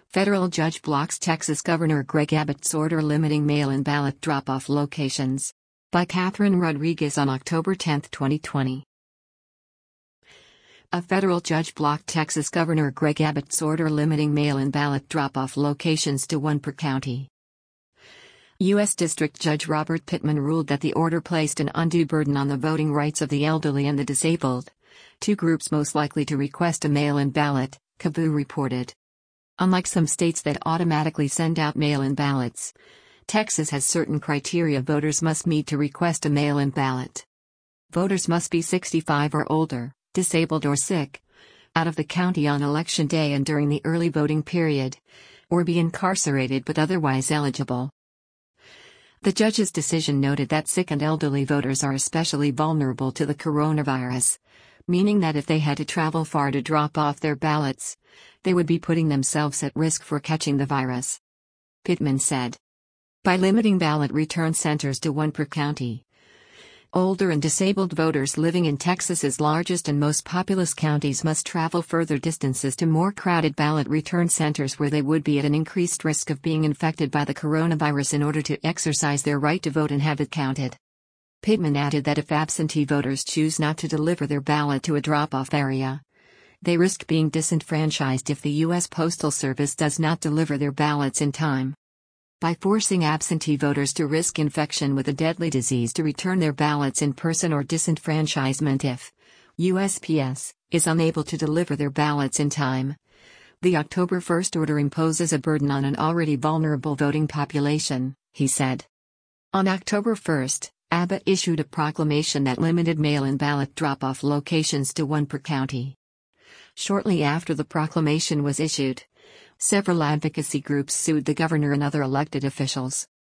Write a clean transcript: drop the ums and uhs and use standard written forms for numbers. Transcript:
Federal judge blocks Texas Governor Greg Abbott's order limiting mail-in ballot drop-off locations. By Catherine Rodriguez on October 10, 2020. A federal judge blocked Texas Governor Greg Abbott's order limiting mail-in ballot drop-off locations to one per county. U.S. District Judge Robert Pittman ruled that the order placed an undue burden on the voting rights of the elderly and the disabled, two groups most likely to request a mail-in ballot, KAVU reported. Unlike some states that automatically send out mail-in ballots, Texas has certain criteria voters must meet to request a mail-in ballot. Voters must be 65 or older, disabled or sick, out of the county on election day and during the early voting period, or be incarcerated but otherwise eligible. The judge's decision noted that sick and elderly voters are especially vulnerable to the coronavirus, meaning that if they had to travel far to drop off their ballots, they would be putting themselves at risk for catching the virus. Pittman said. By limiting ballot return centers to one per county, older and disabled voters living in Texas's largest and most populous counties must travel further distances to more crowded ballot return centers where they would be at an increased risk of being infected by the coronavirus in order to exercise their right to vote and have it counted. Pittman added that if absentee voters choose not to deliver their ballot to a drop-off area, they risk being disenfranchised if the U.S. Postal Service does not deliver their ballots in time. By forcing absentee voters to risk infection with a deadly disease to return their ballots in person or disenfranchisement if USPS is unable to deliver their ballots in time, the October 1 order imposes a burden on an already vulnerable voting population, he said. On October 1, Abbott issued a proclamation that limited mail-in ballot drop-off locations to one per county. Shortly after the proclamation was issued, several advocacy groups sued the governor and other elected officials.